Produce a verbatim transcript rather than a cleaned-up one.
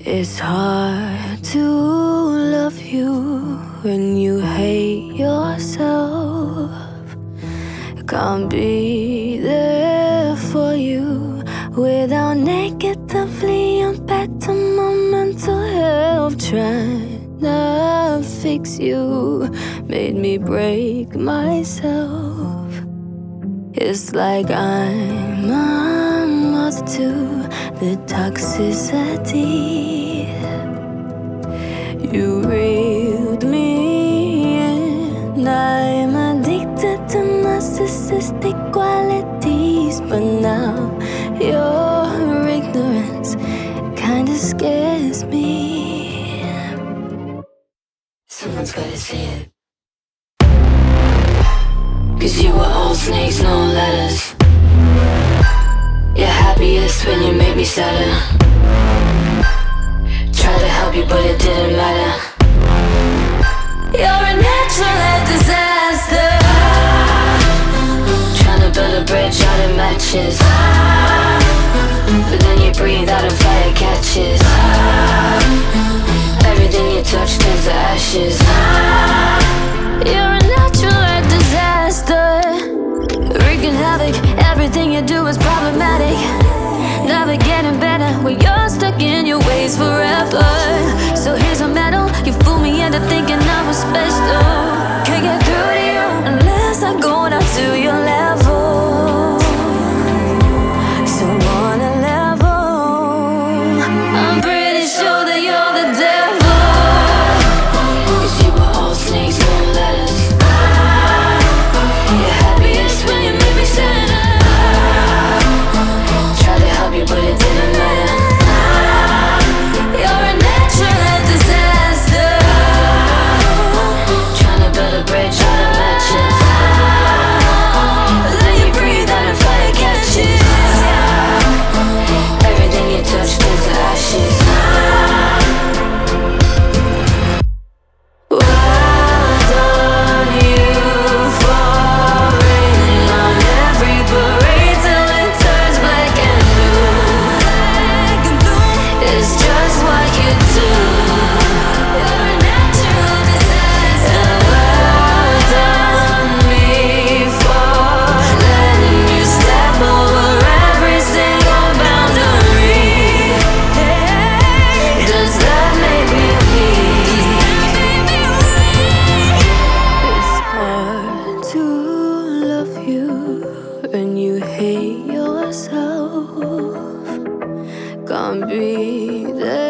It's hard to love you when you hate yourself. Can't be there for you without negatively impacting my mental health. Trying to fix you made me break myself. It's like I'm a mother to the toxicity. You reeled me in. I'm addicted to narcissistic qualities, but now your ignorance kinda scares me. Someone's gotta see it. 'Cause you were all snakes, no letters. You're happiest when you make me sadder. Tried to help you but it didn't matter. You're a natural disaster. Trying to build a bridge out of matches, but then you breathe out and fire catches. Everything you touch turns to ashes. You're a natural disaster, wreaking havoc. Everything you do is problematic. Never getting better when you're stuck in your ways forever. So here's a medal. You fool me into thinking I was special. Can't get through to you unless I go down to your level. So on a level, I'm pretty sure that you're the devil. 'Cause you were all snakes, no letters. You're happiest when you make me sad. Tried to help you but it didn't matter. You're a natural disaster. Trying to build a bridge out of matches, then you breathe out and fire catches. Everything you touch turns to ashes. Well done, you, for raining on every parade till it turns black and blue. It's just what you do. You're a natural disaster. And well done me for letting you step over every single boundary. Does that make me weak? It's hard to love you when you hate yourself. Can't be there